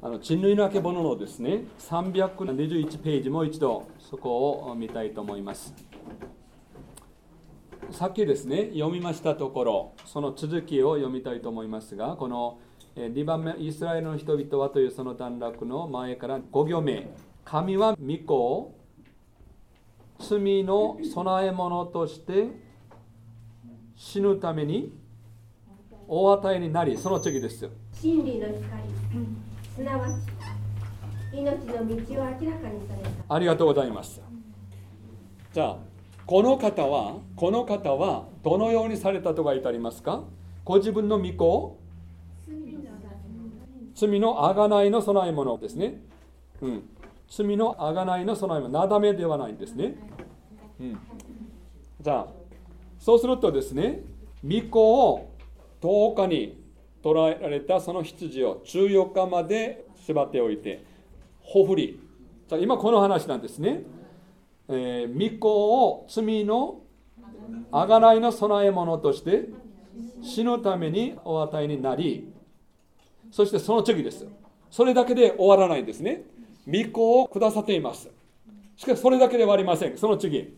人類のあけぼののですね、321ページもう一度そこを見たいと思います。さっきですね、読みましたところ、その続きを読みたいと思いますが、この2番目、イスラエルの人々はというその段落の前から5行目、神は御子を罪の備え物として死ぬためにお与えになり、その次ですよ。 真理の光、すなわち命の道を明らかにされた。 ありがとうございます。じゃあ、この方はどのようにされたと書いてありますか？ご自分の御子を罪の贖いの備え物ですね。罪の贖いの備え物、なだめではないんですね。じゃあ、そうするとですね、御子を10日に捕らえられたその羊を14日まで縛っておいて、ほふり。じゃあ、今この話なんですね。御子を罪の贖いの備え物として死ぬためにお与えになり、そしてその次です。それだけで終わらないんですね。御子をくださっています。しかしそれだけではありません。その次、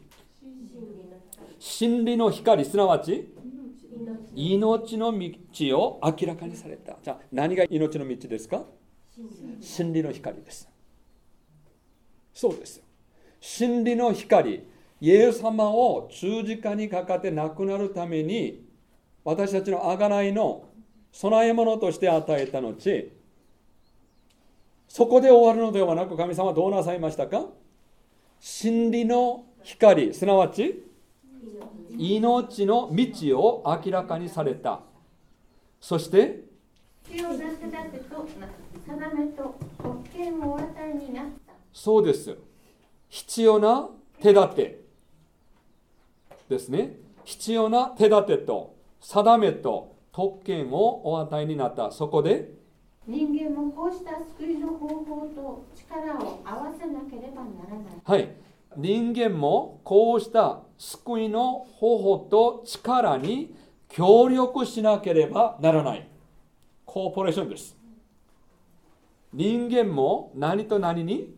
真理の光、すなわち命の道を明らかにされた。じゃあ、何が命の道ですか？真理の光です。そうです。真理の光、イエス様を十字架にかかって亡くなるために私たちの贖いの備え物として与えた後、そこで終わるのではなく、神様はどうなさいましたか？真理の光、すなわち命の道を明らかにされた。そして必要な手立てと定めと特権をお与えになった。 そうです。必要な手立てですね。必要な手立てと定めと特権をお与えになった。そこで人間もこうした救いの方法と力を合わせなければならない。 はい。人間もこうした救いの方法と力に協力しなければならない。コーポレーションです。人間も何と何に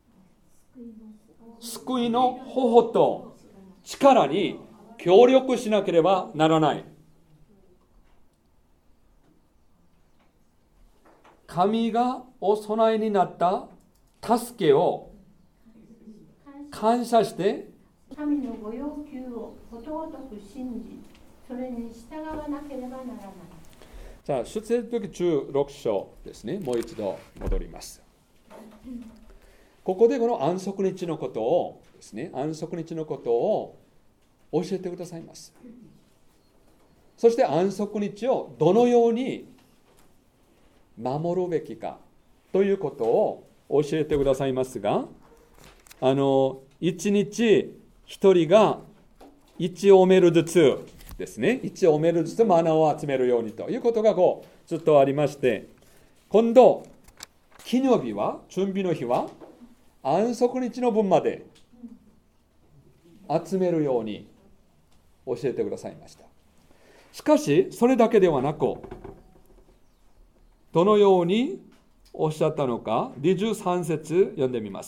救いの方法と力に協力しなければならない。神がお備えになった助けを感謝して神のご要求をことごとく信じ、それに従わなければならない。 じゃあ、出エジプト記16章ですね。もう一度戻ります。ここでこの安息日のことをですね、安息日のことを教えてくださいます。そして安息日をどのように守るべきかということを教えてくださいますが、一日一人が1オメルずつですね、1オメルずつマナーを集めるようにということがずっとありまして、今度金曜日は、準備の日は安息日の分まで集めるように教えてくださいました。しかしそれだけではなく、どのようにおっしゃったのか、23節読んでみます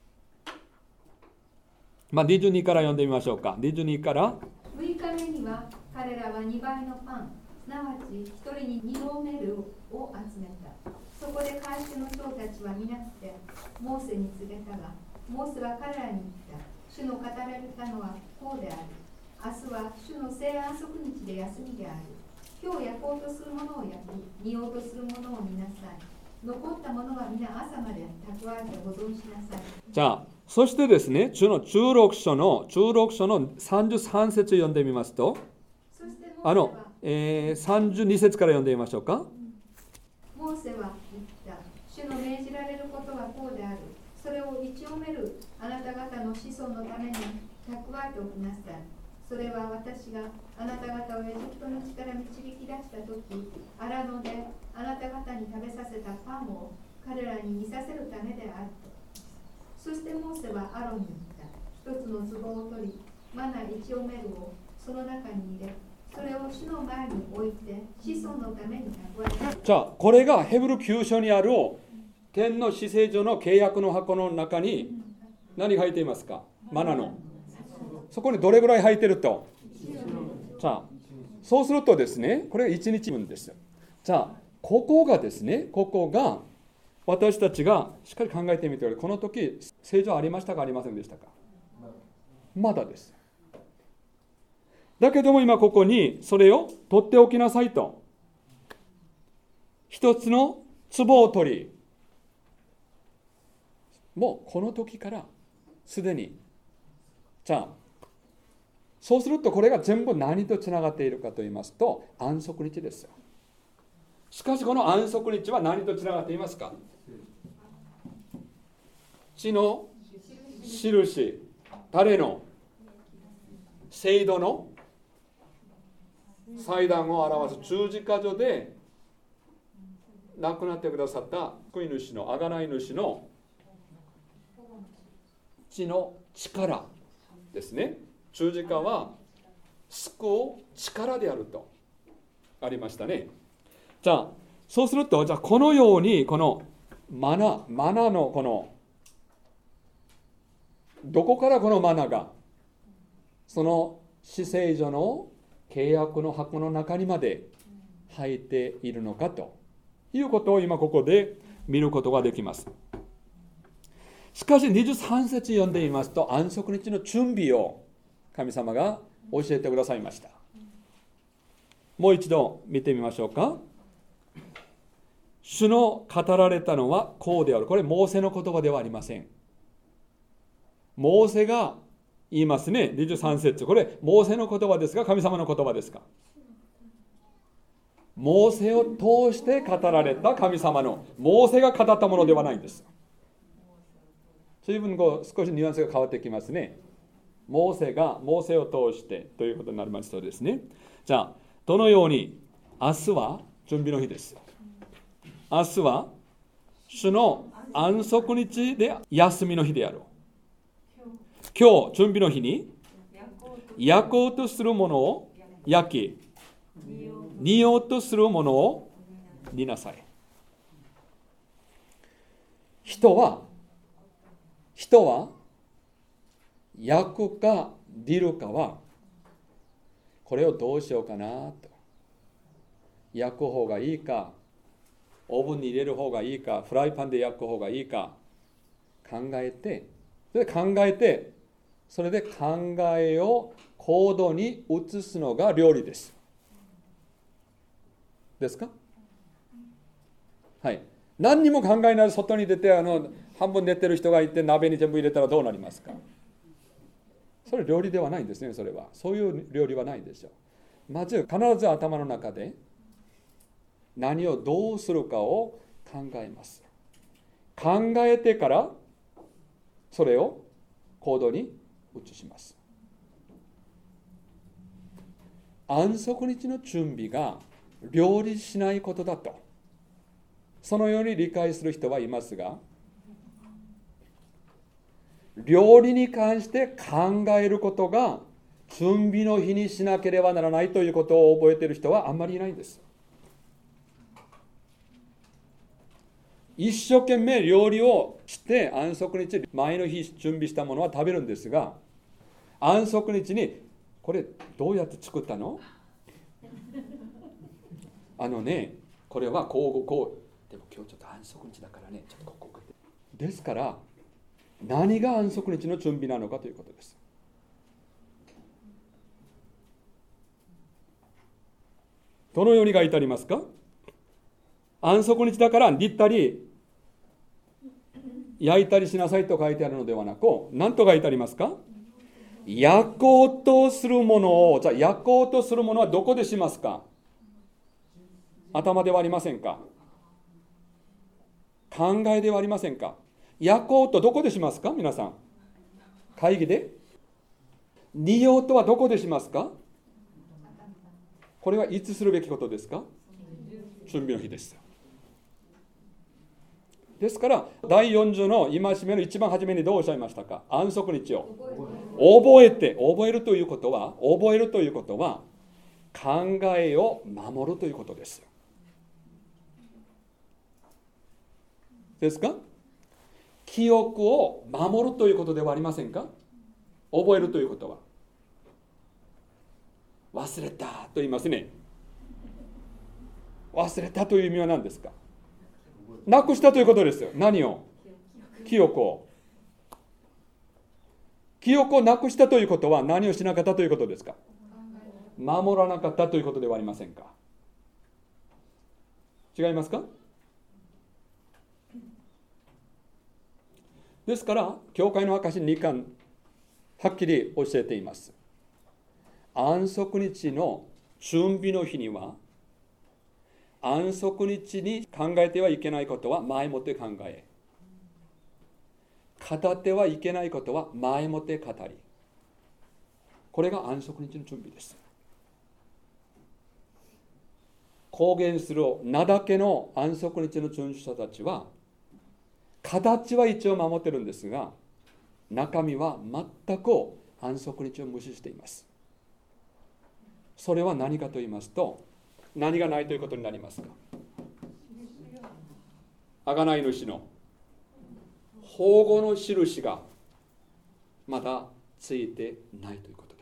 。22から読んでみましょうか。22から 6日目には彼らは2倍のパン、すなわち1人に2オメルを集めた。そこで会衆の長たちは皆来てモーセに告げたが、モーセは彼らに言った。主の語られたのはこうである。明日は主の聖安息日で休みである。今日焼こうとするものを焼き、煮ようとするものを煮なさい。残ったものは皆朝まで蓄えて保存しなさい。 じゃあ、そしてですね、16章の33節読んでみますと、32節から読んでみましょうか。 モーセは言った。主の命じられることはこうである。それを1オメルあなた方の子孫のために蓄えておきなさい。それは私があなた方をエジプトの地から導き出したとき、荒野であなた方に食べさせたパンを彼らに見させるためであると。そしてモーセはアロンに言った。一つの壺を取り、マナ1オメルをその中に入れ、それを主の前に置いて子孫のために蓄えた。 じゃあ、これがヘブル9章にある天の至聖所の契約の箱の中に何が入っていますか？マナの。そこにどれぐらい入ってると？じゃあ、そうするとですね、これが1日分ですよ。じゃあ、ここがですね、ここが私たちがしっかり考えてみてください。この時、聖所ありましたかありませんでしたか？まだです。だけども今ここにそれを取っておきなさいと。一つの壺を取り、もうこの時からすでに、じゃあ、そうするとこれが全部何とつながっているかと言いますと、安息日ですよ。しかしこの安息日は何とつながっていますか？地の印、誰の聖堂の祭壇を表す十字架上で亡くなってくださった救い主の贖い主の血の力ですね。十字架は救う力であるとありましたね。じゃあそうすると、じゃあこのようにこのマナのこのどこからこのマナがその至聖所の契約の箱の中にまで入っているのかということを今ここで見ることができます。しかし23節読んでいますと、安息日の準備を神様が教えてくださいました。もう一度見てみましょうか。主の語られたのはこうである。これモーセの言葉ではありません。モーセが言いますね。23節。これモーセの言葉ですか、神様の言葉ですか？モーセを通して語られた神様の、モーセが語ったものではないんです。随分少しニュアンスが変わってきますね。モーセがモーセを通してということになりますとですね。じゃあどのように、明日は準備の日です。明日は主の安息日で休みの日である。今日準備の日に焼こうとするものを焼き、煮ようとするものを煮なさい。人は焼くか煮るかは、これをどうしようかなと、焼く方がいいか、オーブンに入れる方がいいか、フライパンで焼く方がいいか考えて、それで考えを行動に移すのが料理です。ですか？はい。何にも考えないで外に出て半分寝てる人がいて鍋に全部入れたらどうなりますか？それ料理ではないんですね。それはそういう料理はないでしょう。まず必ず頭の中で何をどうするかを考えます。考えてからそれを行動に移します。安息日の準備が料理しないことだと、そのように理解する人はいますが、料理に関して考えることが準備の日にしなければならないということを覚えている人はあんまりいないんです。一生懸命料理をして安息日前の日準備したものは食べるんですが、安息日にこれどうやって作ったの？これはこうでも今日ちょっと安息日だからね、ちょっとこうですから、何が安息日の準備なのかということです。どのように書いてありますか？安息日だから煮たり焼いたりしなさいと書いてあるのではなく、何と書いてありますか？焼こうとするものを、じゃあ焼こうとするものはどこでしますか？頭ではありませんか？考えではありませんか？焼こうとどこでしますか？皆さん、会議で。煮ようとはどこでしますか？これはいつするべきことですか？準備の日です。ですから第40の戒めの一番初めにどうおっしゃいましたか？安息日を覚えるということは考えを守るということです。 ですか？記憶を守るということではありませんか？覚えるということは。忘れたと言いますね。忘れたという意味は何ですか？なくしたということですよ。何を？記憶を。記憶をなくしたということは何をしなかったということですか？守らなかったということではありませんか？違いますか？ですから、教会の証2巻、はっきり教えています。安息日の準備の日には、安息日に考えてはいけないことは前もって考え、語ってはいけないことは前もって語り、これが安息日の準備です。公言する名だけの安息日の遵守者たちは、形は一応守ってるんですが、中身は全く安息日を無視しています。それは何かと言いますと、何がないということになりますか？贖い主の保護の印がまだついてないということです。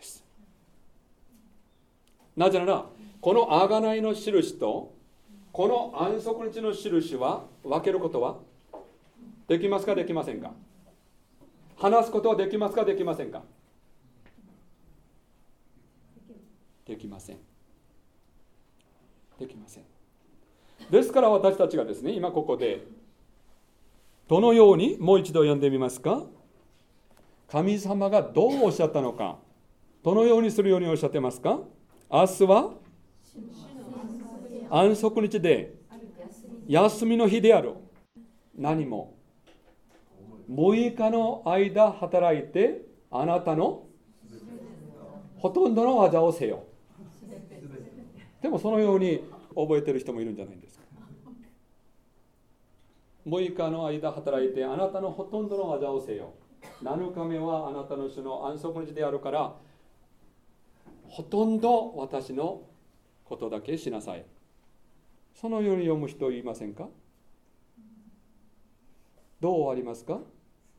なぜなら、この贖いの印とこの安息日の印は分けることはできますか、できませんか？話すことはできますか、できませんか？できません。できません。ですから私たちがですね、今ここでどのように、もう一度読んでみますか？神様がどうおっしゃったのか、どのようにするようにおっしゃってますか？明日は安息日で休みの日である。何も6日の間働いてあなたのほとんどの技をせよ。でもそのように覚えてる人もいるんじゃないですか。6日の間働いてあなたのほとんどの技をせよ。7日目はあなたの主の安息日であるからほとんど私のことだけしなさい。そのように読む人いませんか？どうありますか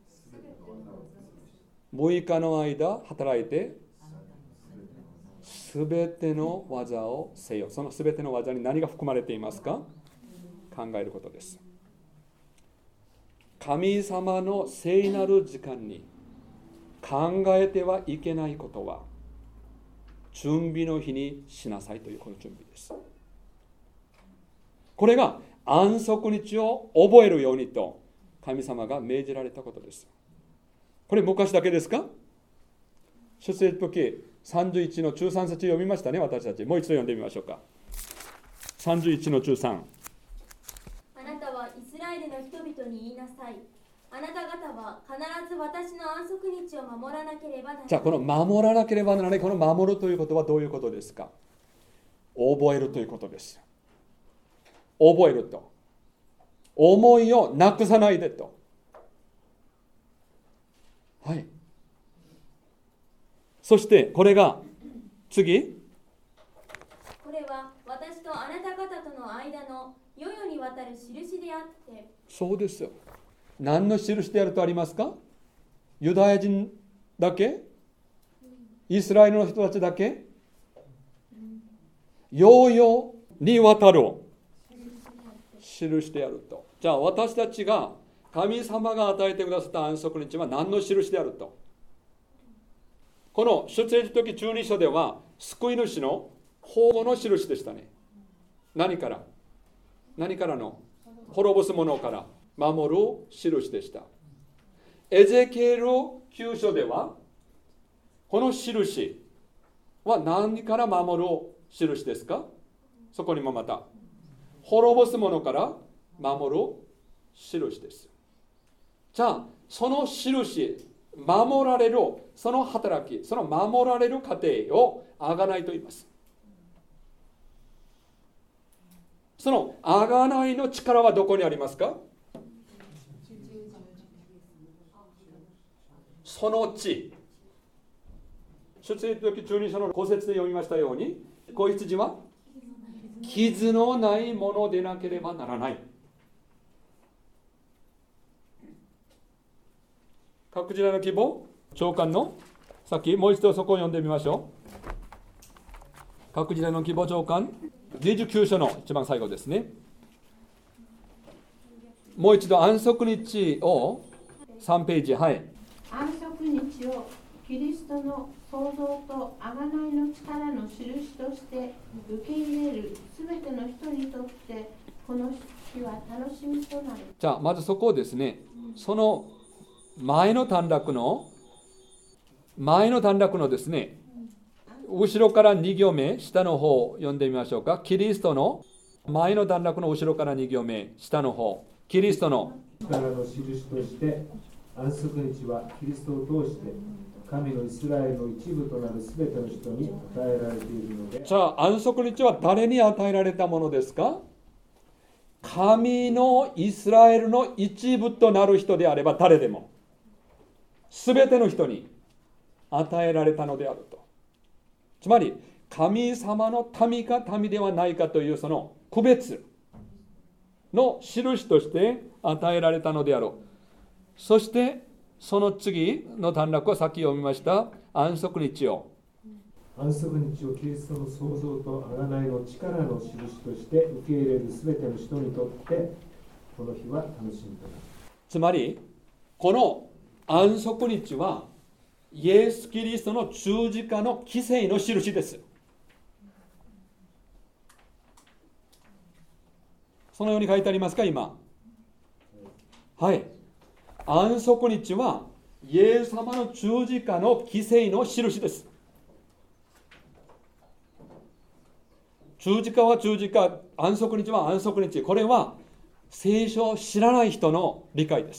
？6日の間働いてすべての技をせよ。そのすべての技に何が含まれていますか？考えることです。神様の聖なる時間に考えてはいけないことは準備の日にしなさいというこの準備です。これが安息日を覚えるようにと神様が命じられたことです。これ昔だけですか？出エジプト記31の13節読みましたね、私たち。もう一度読んでみましょうか。31の13。 あなたはイスラエルの人々に言いなさい。あなた方は必ず私の安息日を守らなければならない。 じゃあこの守らなければならない、この守るということはどういうことですか？覚えるということです。覚えると。思いをなくさないでと。はい。そしてこれが次。 これは私とあなた方との間の世々にわたる印であって。 そうですよ。何の印であるとありますか？ユダヤ人だけ？イスラエルの人たちだけ？世々にわたる印であると。じゃあ私たちが神様が与えてくださった安息日は何の印であると。この出エジプト記12章では救い主の保護の印でしたね。何からの滅ぼすものから守る印でした。エゼキエル9章ではこの印は何から守る印ですか？そこにもまた滅ぼすものから守る印です。じゃあその印、守られるその働き、その守られる過程を贖いと言います。その贖いの力はどこにありますか？その地。出エジプト記12章の5節で読みましたように、子羊は傷のないものでなければならない。 各時代の規模、長官の、さっきもう一度そこを読んでみましょう。各時代の規模長官、29章の一番最後ですね。もう一度安息日を3ページ、はい。 安息日をキリストの創造と贖いの力の印として受け入れるすべての人にとってこの日は楽しみとなる。 じゃあまずそこをですね、その前の短絡のですね、後ろから2行目、下の方を読んでみましょうか。キリストの前の短絡の後ろから2行目、下の方。キリストの力の印として安息日はキリストを通して神のイスラエルの一部となるすべての人に与えられているので。 じゃあ安息日は誰に与えられたものですか？神のイスラエルの一部となる人であれば誰でもすべての人に与えられたのであると。つまり神様の民か民ではないかというその区別の印として与えられたのであろう。そしてその次の短絡はさっき読みました安息日をキリストの創造と贖いの力の印として受け入れるすべての人にとってこの日は楽しみとなる。 つまりこの安息日はイエス・キリストの十字架の犠牲の印です。そのように書いてありますか今。はい。安息日はイエス様の十字架の犠牲の印です。十字架は十字架、安息日は安息日。これは聖書を知らない人の理解です。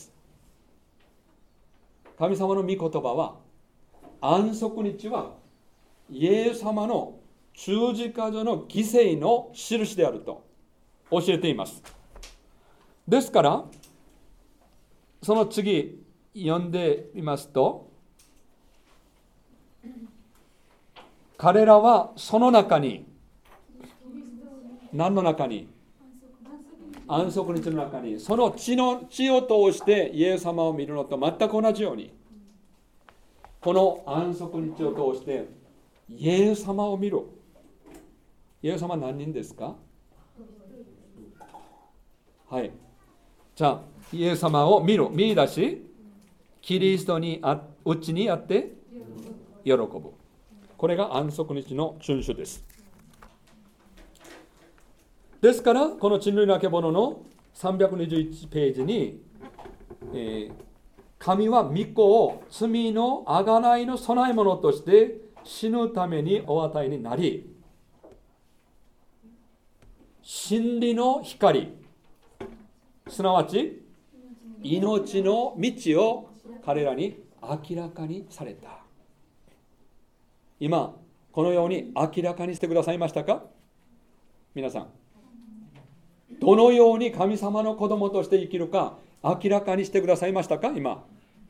神様の御言葉は安息日はイエス様の十字架上の犠牲の印であると教えています。ですからその次読んでみますと、彼らはその中に、何の中に？安息日の中に、その血を通してイエス様を見るのと全く同じように、この安息日を通してイエス様を見る。イエス様は何人ですか？はい。じゃあイエス様を見出し、キリストにうちにあって喜ぶ。これが安息日の遵守です。ですからこの人類のあけぼのの321ページに、神は御子を罪の贖いの供え物として死ぬためにお与えになり、真理の光、すなわち命の道を彼らに明らかにされた。今このように明らかにしてくださいましたか？皆さん、どのように神様の子供として生きるか明らかにしてくださいましたか？今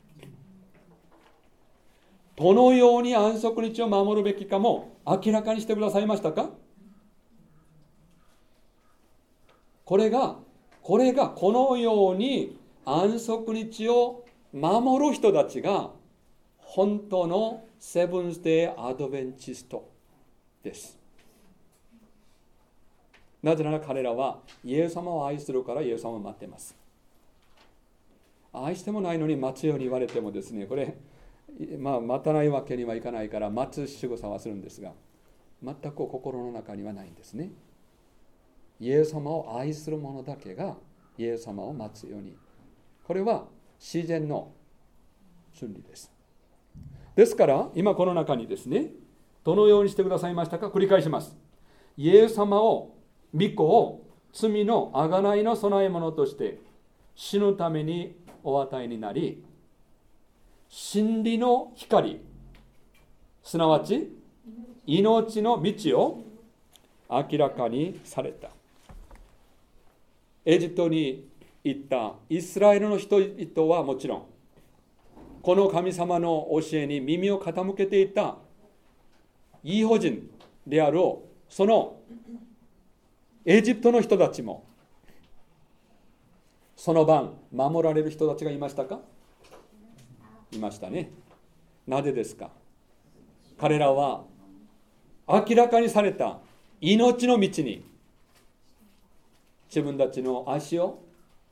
どのように安息日を守るべきかも明らかにしてくださいましたか？これがこのように安息日を守る人たちが本当のセブンスデーアドベンチストです。なぜなら彼らはイエス様を愛するからイエス様を待っています。愛してもないのに待つように言われてもですね、これ、待たないわけにはいかないから待つ仕草はするんですが、全く心の中にはないんですね。イエス様を愛する者だけがイエス様を待つように。これは自然の真理です。ですから今この中にですね、どのようにしてくださいましたか？繰り返します。イエス様を、御子を罪の贖いの供え物として死ぬためにお与えになり、真理の光、すなわち命の道を明らかにされた。エジプトに行ったイスラエルの人々はもちろん、この神様の教えに耳を傾けていた異邦人であるそのエジプトの人たちも、その晩守られる人たちがいましたか？ いましたね。なぜですか？彼らは明らかにされた命の道に自分たちの足を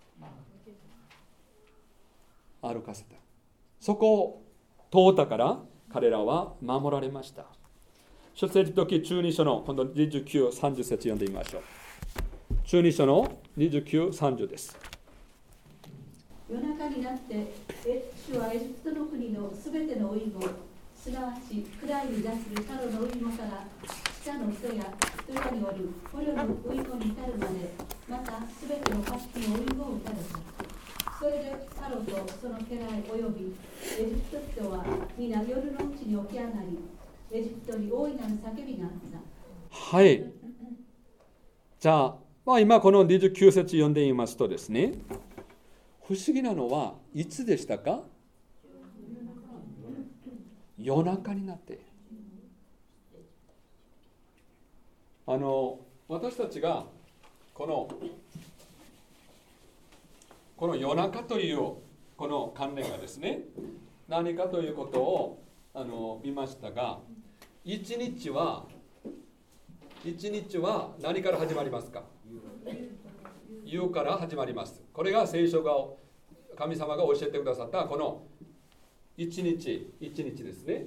歩かせた。そこを通ったから彼らは守られました。出エジプト記12章の今度29、30節読んでみましょう。12章の29、30です。 夜中になって主はエジプトの国のすべての老い子、すなわち暗いに出するタロの老い子から下の人や人による捕虜の老い子に至るまで、またすべての家畜の老い子を打たれた。それでタロとその家来およびエジプト人は皆夜のうちに起き上がり、エジプトに大いなる叫びがあった。 はい。じゃあ、今この29節読んでみますとですね、不思議なのはいつでしたか？夜中になって。私たちがこの夜中というこの関連がですね、何かということを見ましたが、一日は何から始まりますか？夕から始まります。これが聖書が神様が教えてくださったこの一日ですね。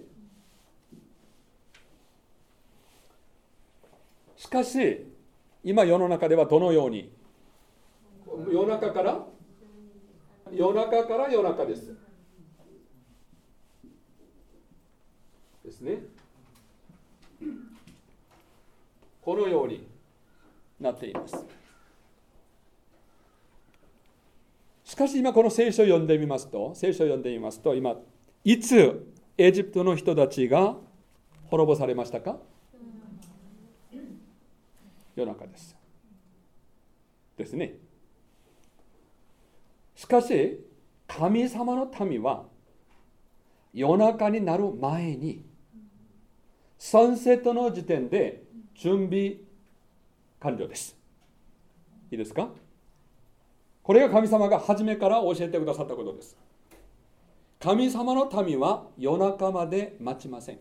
しかし今世の中ではどのように夜中から夜中ですね。このようになっています。しかし今この聖書を読んでみますと今いつエジプトの人たちが滅ぼされましたか？夜中ですね。しかし神様の民は夜中になる前にサンセットの時点で準備完了です。いいですか？これが神様が初めから教えてくださったことです。神様の民は夜中まで待ちません。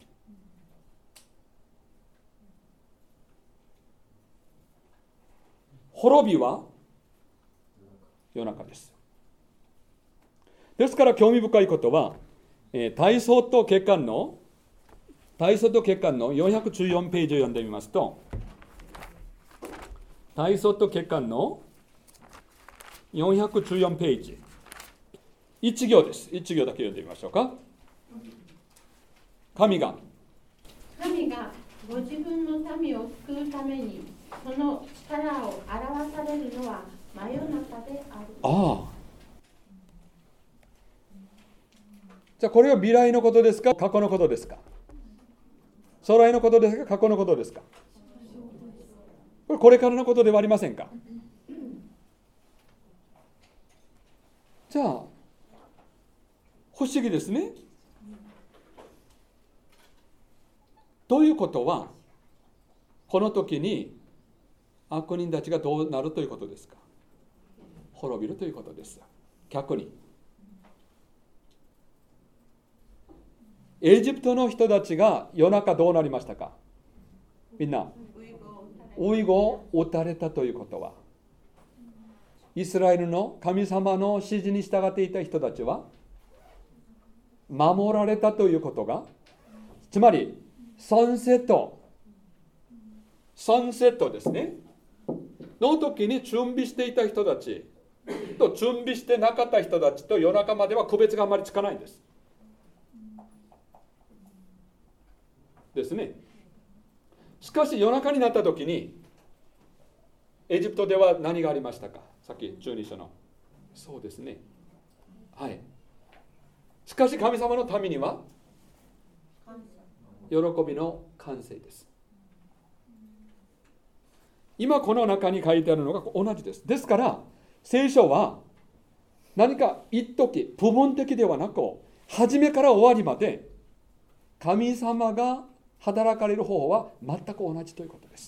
滅びは夜中です。ですから興味深いことは、体操と血管の414ページを読んでみますと、体操と血管の414ページ、1行です。1行だけ読んでみましょうか。神がご自分の民を救うためにその力を表されるのは真夜中である。 じゃあこれは未来のことですか？過去のことですか？将来のことですか？過去のことですか？これからのことではありませんか？じゃあ不思議ですね。ということはこの時に悪人たちがどうなるということですか？滅びるということです。逆にエジプトの人たちが夜中どうなりましたか？みんなウイゴを撃たれたということは、イスラエルの神様の指示に従っていた人たちは守られたということが、つまりサンセットですねの時に準備していた人たちと準備してなかった人たちと夜中までは区別があまりつかないんですね。しかし夜中になった時にエジプトでは何がありましたか？さっき12章のそうですね。はい。しかし神様の民には喜びの完成です。今この中に書いてあるのが同じです。ですから聖書は何か一時部分的ではなく、初めから終わりまで神様が働かれる方法は全く同じということです。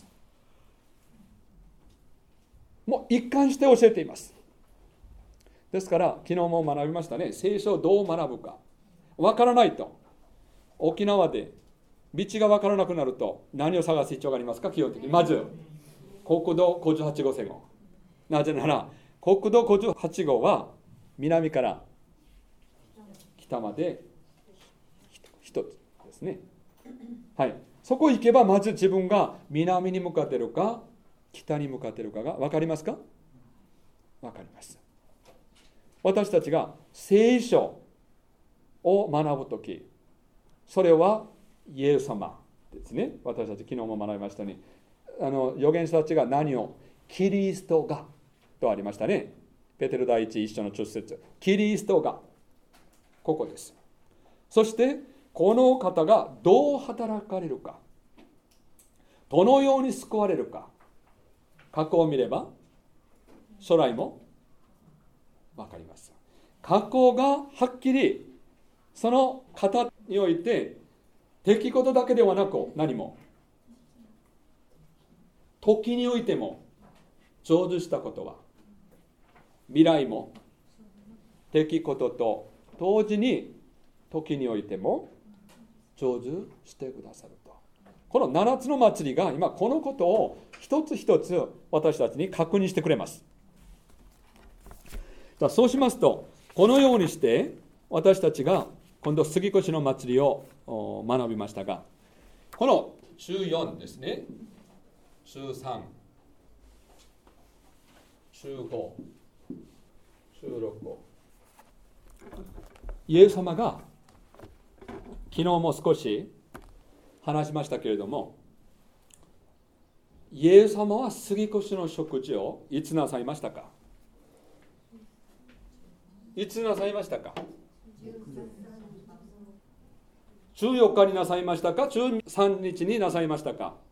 もう一貫して教えています。ですから昨日も学びましたね。聖書をどう学ぶか。 わからないと、沖縄で道がわからなくなると何を探す必要がありますか？基本的にまず国道58号線を。なぜなら国道58号は南から北まで一つですね。はい、そこ行けばまず自分が南に向かっているか北に向かっているかが分かりますか？分かります。私たちが聖書を学ぶとき、それはイエス様ですね。私たち昨日も学びましたね。預言者たちが何をキリストがとありましたね。ペテロ第一1章の10節、キリストがここです。そしてこの方がどう働かれるか、どのように救われるか、過去を見れば将来も分かります。過去がはっきりその方において出来事だけではなく、何も時においても成就したことは、未来も出来事と同時に時においても成就してくださると。この7つの祭りが今このことを一つ一つ私たちに確認してくれます。そうしますと、このようにして私たちが今度杉越の祭りを学びましたが、この週4ですね、週3、週5、週6、イエス様が昨日も少し話しましたけれども、イエス様は杉越の食事をいつなさいましたか？いつなさいましたか？14日になさいましたか？13日になさいましたか？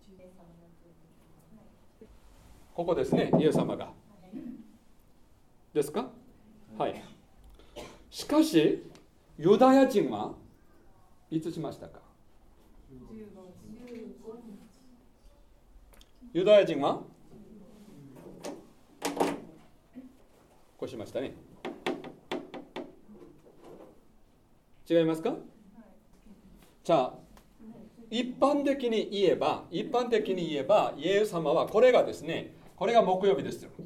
ここですね、イエス様が。ですか？はい。しかし、ユダヤ人はいつしましたか？ユダヤ人はこうしましたね。違いますか？じゃあ一般的に言えばイエス様はこれがですね、これが木曜日ですよ。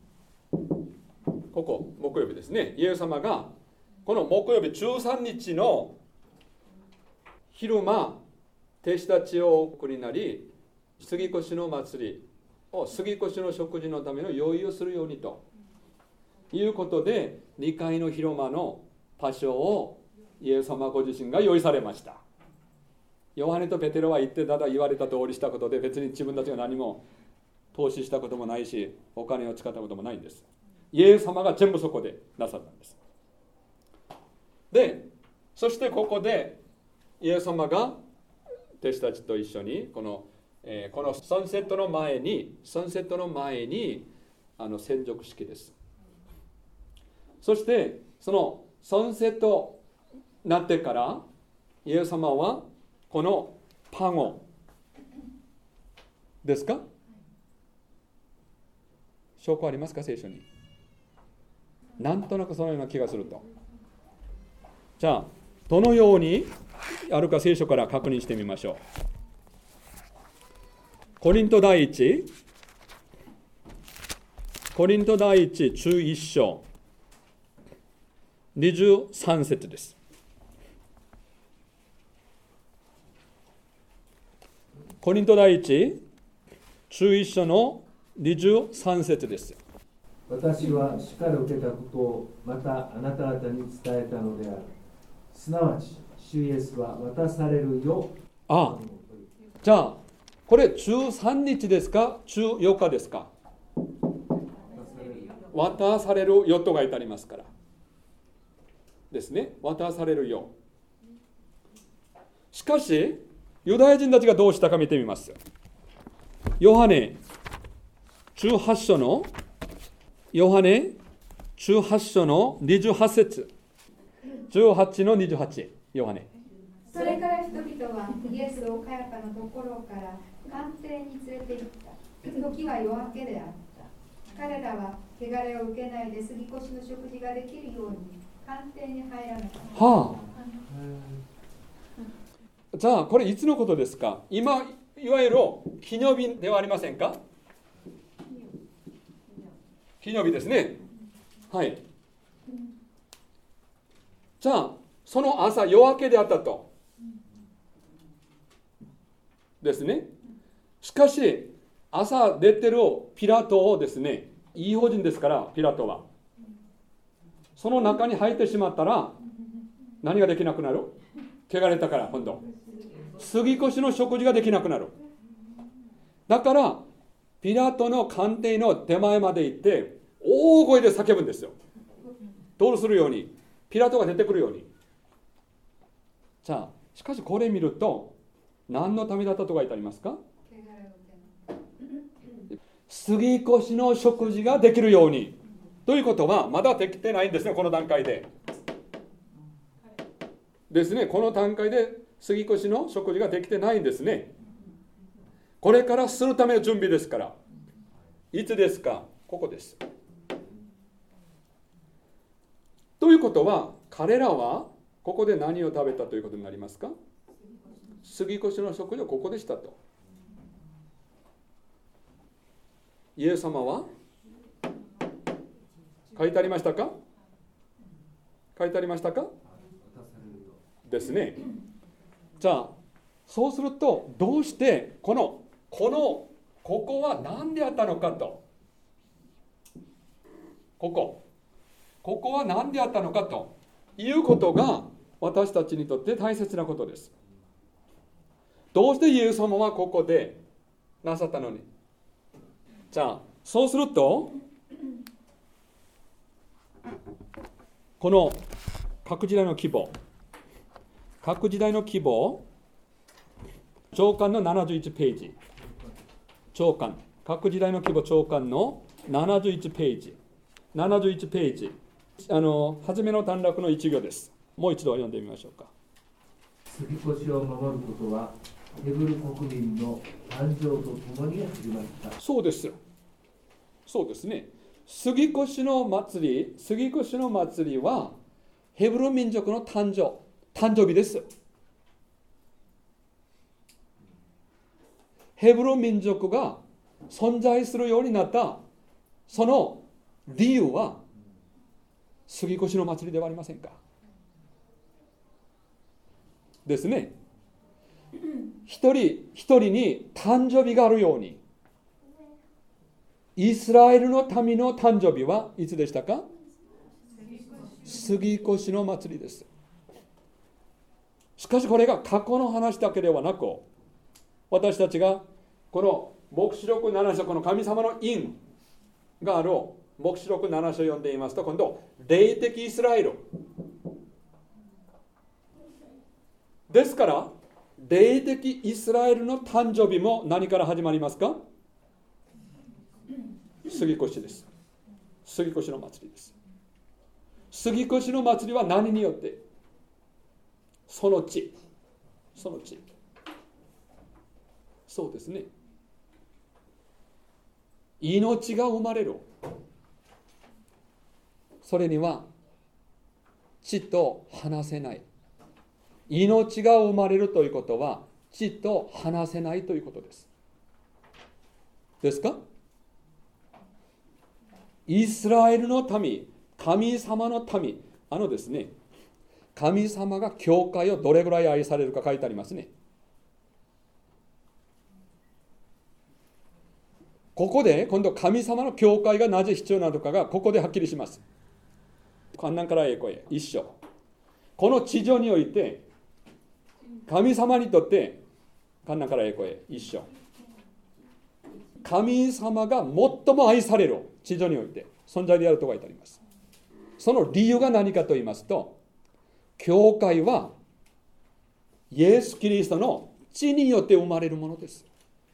ここ木曜日ですね。イエス様がこの木曜日13日の昼間、弟子たちを送りなり、杉越の祭りを杉越の食事のための用意をするようにということで、2階の広間の場所をイエス様ご自身が用意されました。ヨハネとペテロは言ってただ言われた通りしたことで、別に自分たちが何も投資したこともないし、お金を使ったこともないんです。イエス様が全部そこでなさったんです。で、そしてここでイエス様が弟子たちと一緒にこのサンセットの前に洗濯式です。そしてそのサンセットになってからイエス様はこのパンをですか？証拠ありますか？聖書に。なんとなくそのような気がすると。じゃあどのようにあるか聖書から確認してみましょう。コリント第一中1章23節です。コリント第一中1章の23節です。 私は主から受けたことをまたあなた方に伝えたのである。すなわち主イエスは渡されるよ。 じゃあこれ13日ですか14日ですか？渡されるよと書いてありますからですね。渡されるよ。しかしユダヤ人たちがどうしたか見てみます。ヨハネ18章の28節18の28、ヨハネ。 それから人々はイエスをカヤパのところから官邸に連れて行った。時は夜明けであった。彼らは汚れを受けないで杉越の食事ができるように官邸に入らなかった。 じゃあこれいつのことですか？今いわゆる記念日ではありませんか？記念日ですね。はい。じゃあその朝夜明けであったとですね。しかし朝出てるピラトをですね、異邦人ですからピラトはその中に入ってしまったら何ができなくなる？汚れたから今度杉越の食事ができなくなる。だからピラトの官邸の手前まで行って大声で叫ぶんですよ。どうするように？ピラトが出てくるように。じゃあしかしこれ見ると何のためだったと書いてありますか？杉越の食事ができるように。ということはまだできてないんですね、この段階で。ですね、この段階で杉越の食事ができてないんですね。これからするための準備ですから。いつですか？ここです。ということは彼らはここで何を食べたということになりますか？杉越の食事はここでしたと。イエス様は書いてありましたか？書いてありましたか？ですね。じゃあそうするとどうしてここは何であったのかと、ここは何であったのかということが私たちにとって大切なことです。どうしてイエス様はここでなさったのに？じゃあそうするとこの各時代の規模長官の71ページ、各時代の規模長官の71ページ、初めの短絡の一行です。もう一度読んでみましょうか。 杉越を守ることはヘブル国民の誕生とともに始まった。そうですね。杉越の祭りはヘブル民族の誕生日です。ヘブル民族が存在するようになったその理由は杉越の祭りではありませんか？ですね。一人に誕生日があるように、イスラエルの民の誕生日はいつでしたか？杉越の祭りです。しかしこれが過去の話だけではなく、私たちがこの黙示録7章、この神様の印がある黙示録7章を読んでいますと、今度霊的イスラエルですから、霊的イスラエルの誕生日も何から始まりますか？杉越です。杉越の祭りです。杉越の祭りは何によって？その地。そうですね。命が生まれる。それには地と離せない。命が生まれるということは地と離せないということです。ですか？イスラエルの民、神様の民、ですね、神様が教会をどれぐらい愛されるか書いてありますね。ここで今度神様の教会がなぜ必要なのかがここではっきりします。観覧から栄光へ一緒。この地上において神様にとって観覧から栄光へ一緒。神様が最も愛される地上において存在であると書いてあります。その理由が何かと言いますと、教会はイエス・キリストの血によって生まれるものです。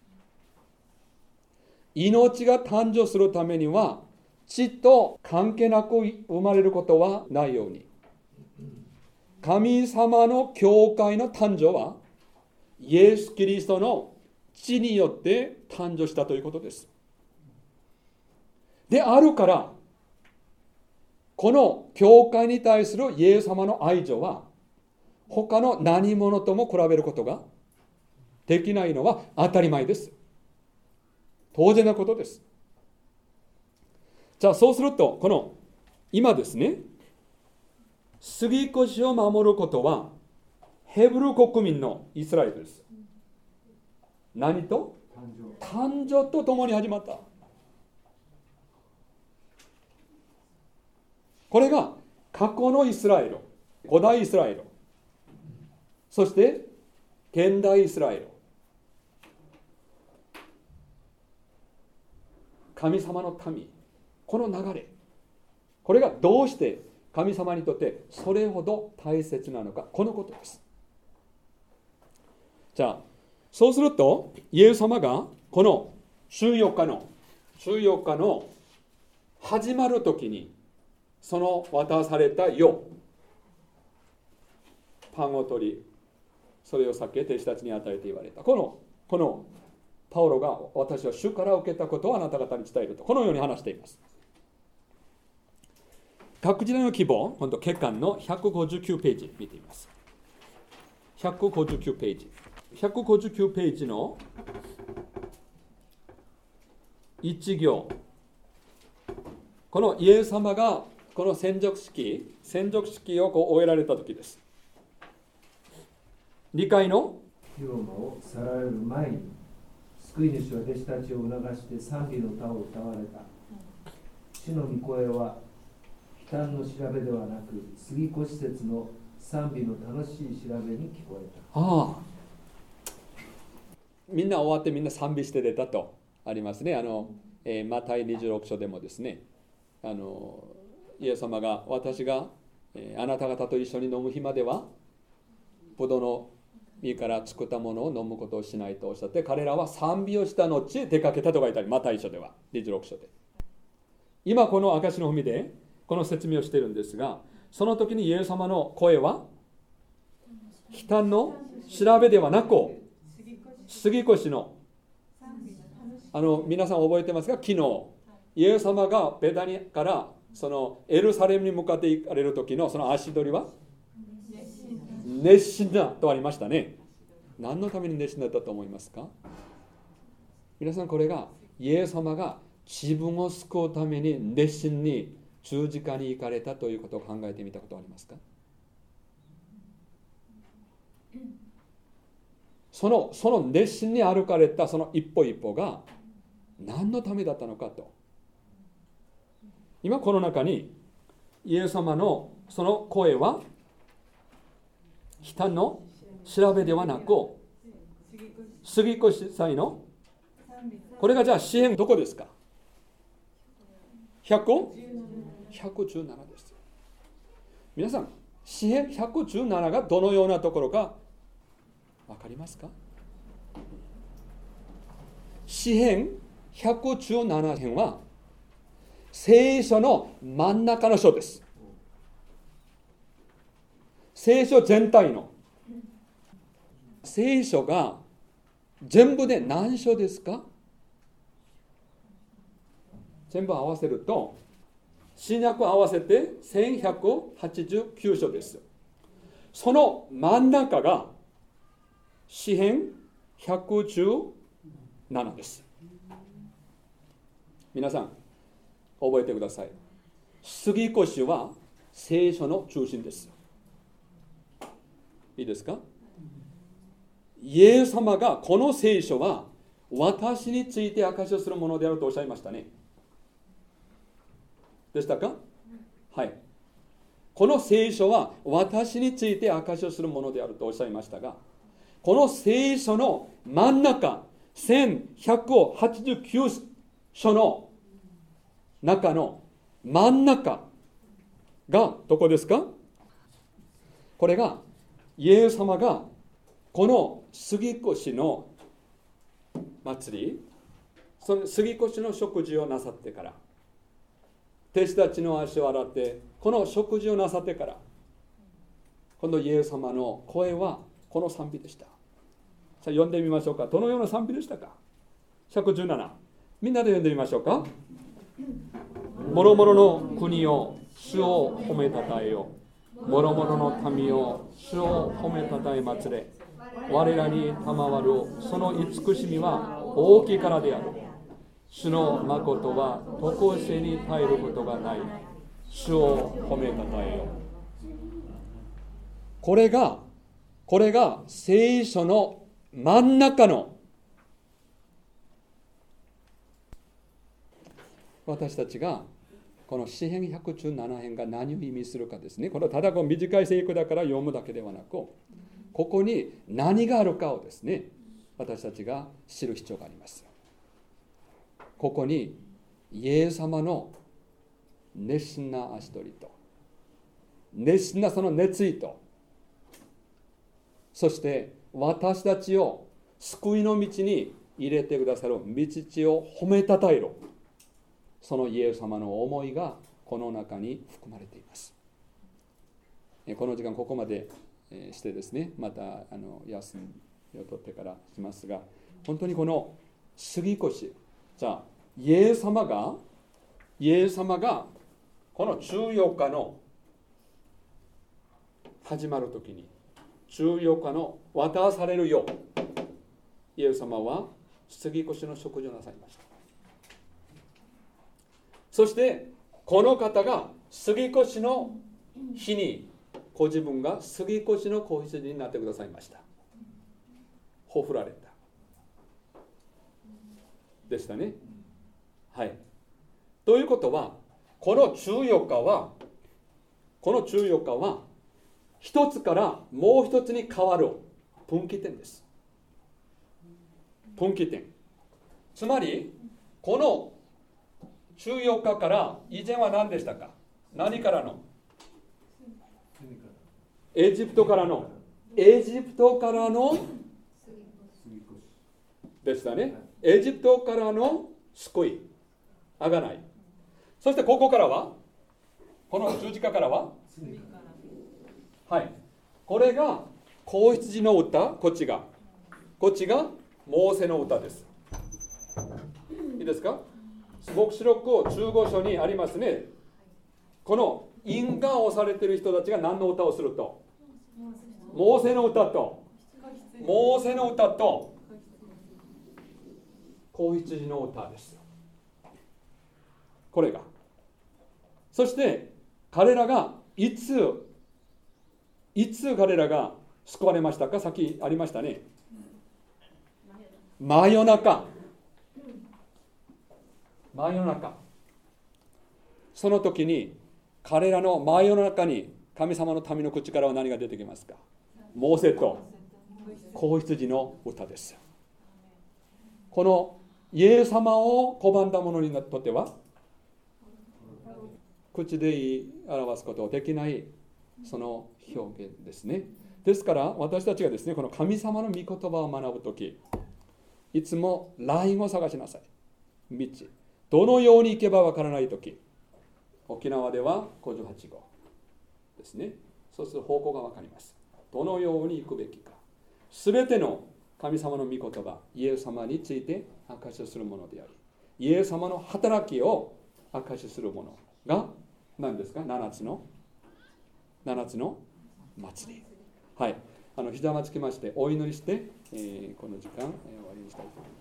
命が誕生するためには血と関係なく生まれることはないように、神様の教会の誕生はイエス・キリストの血によって誕生したということです。であるから、この教会に対するイエス様の愛情は他の何者とも比べることができないのは当たり前です。当然なことです。じゃあそうすると、この今ですね、杉越を守ることはヘブル国民のイスラエルです。何と？誕生とともに始まった。これが過去のイスラエル、古代イスラエル、そして現代イスラエル、神様の民、この流れ、これがどうして神様にとってそれほど大切なのか、このことです。じゃあそうすると、イエス様がこの週4日の始まるときに、その渡されたよ、パンを取り、それを避け弟子たちに与えて言われた。このパウロが、私は主から受けたことをあなた方に伝えると、このように話しています。各時代の希望、今度欠陥の159ページ見てみます。159ページ。159ページの1行。このイエス様がこの洗濯式を終えられた時です。2回の広間を去られる前に、救い主は弟子たちを促して賛美の歌を歌われた。主の御声は悲嘆の調べではなく、杉越節の賛美の楽しい調べに聞こえた。 みんな終わってみんな賛美して出たとありますね。マタイ26章でもですね、イエス様が、私が、あなた方と一緒に飲む日まではブドウの実から作ったものを飲むことをしないとおっしゃって、彼らは賛美をした後出かけたと書いてある。マタイ書では26章で。今この証の文でこの説明をしているんですが、その時にイエス様の声は悲嘆の調べではなく、杉越の皆さん覚えてますか？昨日イエス様がベタニからそのエルサレムに向かって行かれる時のその足取りは熱心だとありましたね。何のために熱心だったと思いますか？皆さん、これがイエス様が自分を救うために熱心に十字架に行かれたということを考えてみたことはありますか？その熱心に歩かれたその一歩一歩が何のためだったのかと。今この中にイエス様のその声は悲嘆の調べではなく、杉越祭の、これがじゃあ詩編どこですか？117です。皆さん、詩編117がどのようなところか分かりますか？詩編117編は聖書の真ん中の書です。聖書全体の。聖書が全部で何書ですか？全部合わせると、新約合わせて1189書です。その真ん中が詩編117です。皆さん覚えてください。杉越は聖書の中心です。いいですか？イエス様がこの聖書は私について証しをするものであるとおっしゃいましたね。でしたか？はい。この聖書は私について証しをするものであるとおっしゃいましたが、この聖書の真ん中、1189書の中の真ん中がどこですか？これがイエス様がこの杉越の祭り、その杉越の食事をなさってから、弟子たちの足を洗ってこの食事をなさってから、今度イエス様の声はこの賛美でした。さあ読んでみましょうか。どのような賛美でしたか？117、みんなで読んでみましょうか。もろもろの国を主を褒めたたえよう。 諸々の民を主を褒めたたえ祭れ。我らに賜るその慈しみは大きいからである。主の誠は常しえに絶えることがない。主を褒めたたえよ。これが聖書の真ん中の私たちがこの詩編117編が何を意味するかですね。これはただ短い聖句だから読むだけではなく、ここに何があるかをですね、私たちが知る必要があります。ここにイエス様の熱心な足取りと、熱心なその熱意と、そして私たちを救いの道に入れてくださる道を褒めたたえる、そのイエス様の思いがこの中に含まれています。この時間ここまでしてですね、また休みを取ってからしますが、本当にこの杉越、じゃあイエス様がこの14日の始まるときに、14日の渡されるよう、イエス様は杉越の食事をなさいました。そしてこの方が杉越の日にご自分が杉越の子羊になってくださいました。ほふられたでしたね。はい。ということは、この14日は一つからもう一つに変わる分岐点です。分岐点。つまりこの14日から以前は何でしたか？何からの？エジプトからのでしたね。エジプトからの救い、贖い。そしてここからは、この十字架からは、はい、これが子羊の歌、こっちがモーセの歌です。いいですか？黙示録15章にありますね。この印鑑をされている人たちが何の歌をすると、モーセの歌と子羊の歌です。これが。そして彼らがいつ彼らが救われましたか？さっきありましたね。真夜中。その時に彼らの真夜中に神様の民の口からは何が出てきますか？モーセと子羊の歌です。このイエス様を拒んだ者にとっては口で言い表すことができないその表現ですね。ですから私たちがですね、この神様の御言葉を学ぶとき、いつもラインを探しなさい。道。どのように行けばわからないとき、沖縄では58号ですね。そうすると方向がわかります。どのように行くべきか。すべての神様の御言葉、イエス様について証しするものであり、イエス様の働きを証しするものが何ですか？7つの祭り。はい。ひざまつきましてお祈りして、この時間終わりにしたいと思います。